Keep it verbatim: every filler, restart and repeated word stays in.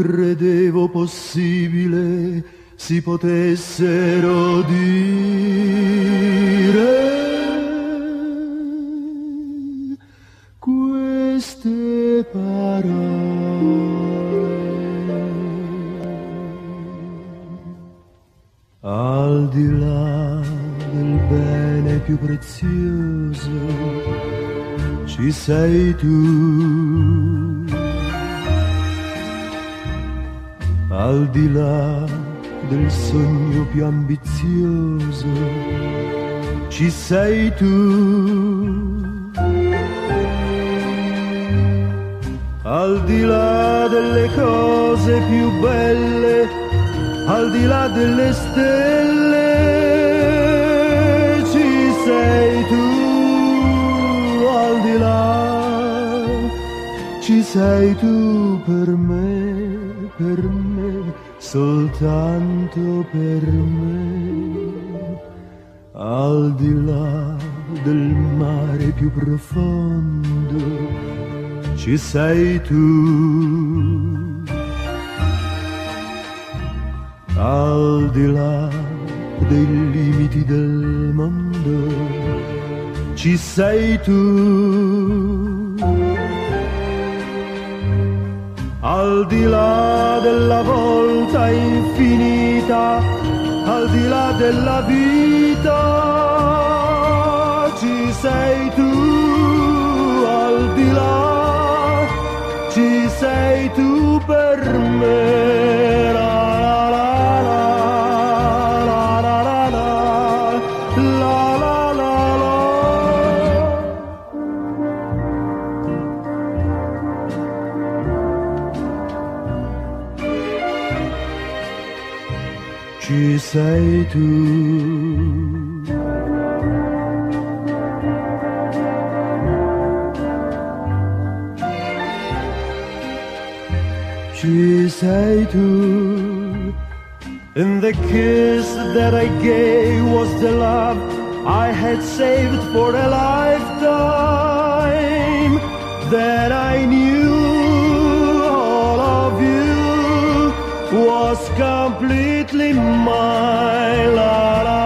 credevo possibile si potessero dire queste parole. Al di là del bene più prezioso ci sei tu, al di là del sogno più ambizioso ci sei tu, al di là delle cose più belle, al di là delle stelle ci sei tu, al di là ci sei tu per me, per me, soltanto per me, al di là del mare più profondo ci sei tu, al di là dei limiti del mondo ci sei tu, al di là della volta infinita, al di là della vita ci sei tu, al di là ci sei tu per me. La, la, la, la, la, la, la, la, la, la. Ci sei tu. Ci sei tu, and the kiss that I gave was the love I had saved for a lifetime. Then I knew all of you was completely mine. La, la.